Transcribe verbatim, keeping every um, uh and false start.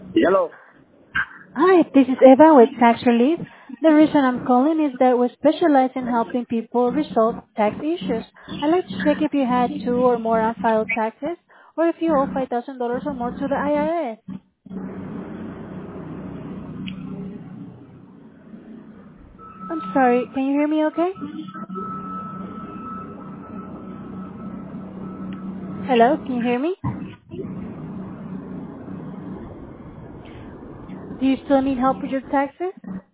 Hello. Hi, this is Eva with Tax Relief. The reason I'm calling is that we specialize in helping people resolve tax issues. I'd like to check if you had two or more unfiled taxes, or if you owe five thousand dollars or more to the I R S. I'm sorry, can you hear me okay? Hello, can you hear me? Do you still need help with your taxes?